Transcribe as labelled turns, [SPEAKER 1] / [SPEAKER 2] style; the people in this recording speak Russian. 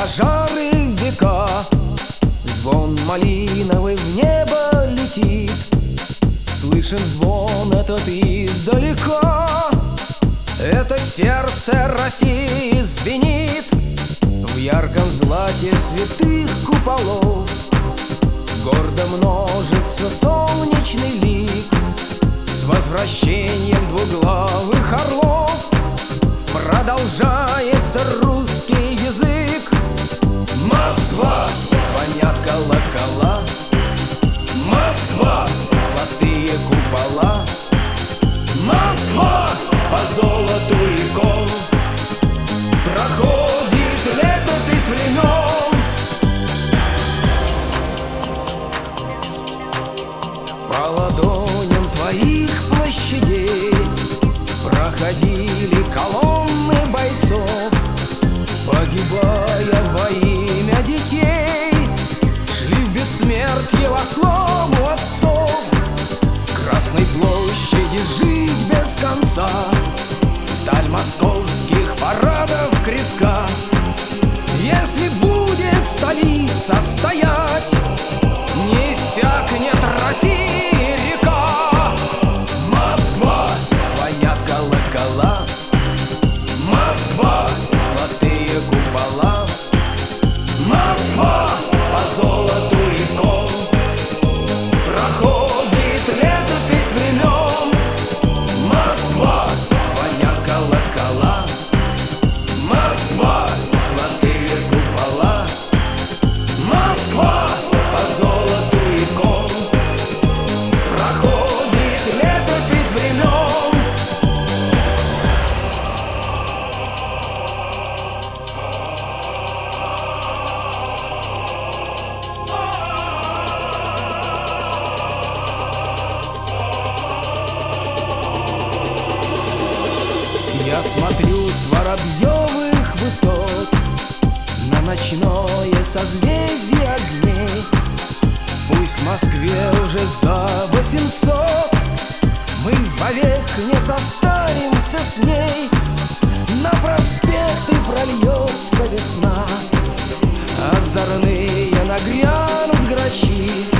[SPEAKER 1] пожары века, звон малиновый в небо летит. Слышен звон этот издалека, это сердце России звенит. В ярком злате святых куполов гордо множится солнечный лик. С возвращением двуглавых орлов продолжается русский язык. Москва, звонят колокола, Москва, золотые купола, Москва, по золоту икон проходит летопись времен. По ладоням твоих площадей проходили колонны бойцов, погибая во имя детей, шли в бессмертие во славу отцов. Красной площади жить без конца, сталь московских парадов крепка. Если будет столица стоять, не иссякнет России река. Москва, звонят колокола, Москва, золотые купола, Москва, по золоту икон проходит летопись времен. Москва, звонят колокола, Москва, золотые купола, Москва, по золоту икон проходит летопись времен. Я смотрю с воробьевых высот на ночное созвездие огней. Пусть в Москве уже за 800, мы вовек не состаримся с ней. На проспекты прольется весна, озорные нагрянут грачи.